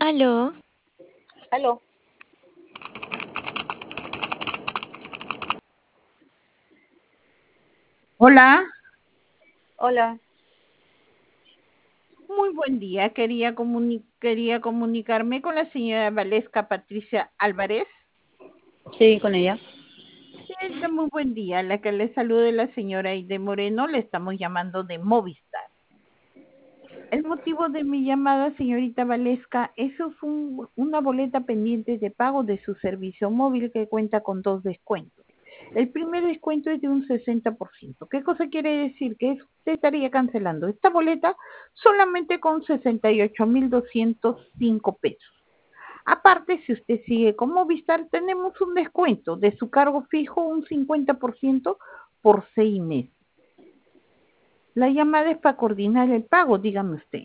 Aló, Aló, Hola, hola. muy buen día. Quería comunicarme con la señora Valesca Patricia Álvarez. Sí, con ella. Señorita, muy buen día. La que le salude la señora Aide Moreno, le estamos llamando de Movistar. El motivo de mi llamada, señorita Valesca, eso es una boleta pendiente de pago de su servicio móvil que cuenta con dos descuentos. El primer descuento es de un 60%. ¿Qué cosa quiere decir? Que usted estaría cancelando esta boleta solamente con 68.205 pesos. Aparte, si usted sigue con Movistar, tenemos un descuento de su cargo fijo, un 50% por 6 meses. La llamada es para coordinar el pago, dígame usted.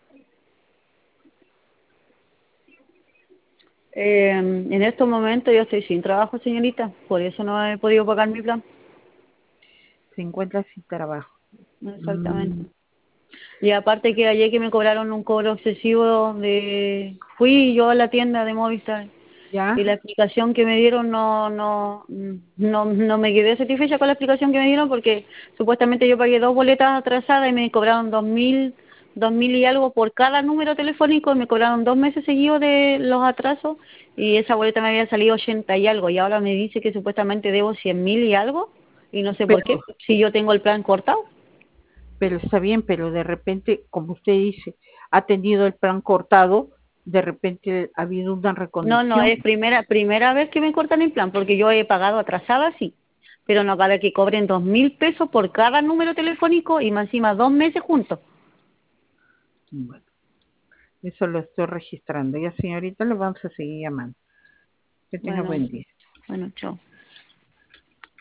En estos momentos yo estoy sin trabajo, señorita, por eso no he podido pagar mi plan. Se encuentra sin trabajo. Exactamente. Y aparte que ayer que me cobraron un cobro excesivo fui yo a la tienda de Movistar ¿Ya? y la explicación que me dieron no me quedé satisfecha con la explicación que me dieron porque supuestamente yo pagué dos boletas atrasadas y me cobraron 2.000 y algo por cada número telefónico y me cobraron 2 meses seguidos de los atrasos y esa boleta me había salido 80 y algo y ahora me dice que supuestamente debo 100.000 y algo y no sé por qué, Pero, si yo tengo el plan cortado. pero está bien, pero de repente, como usted dice, ha tenido el plan cortado, de repente ha habido una No, reconexión. es primera vez que me cortan el plan, porque yo he pagado atrasada, sí, pero no vale que cobren 2.000 pesos por cada número telefónico y más encima 2 meses juntos. Bueno, eso lo estoy registrando. Ya, señorita, le vamos a seguir llamando. Que tenga Bueno, buen día. bueno, chao.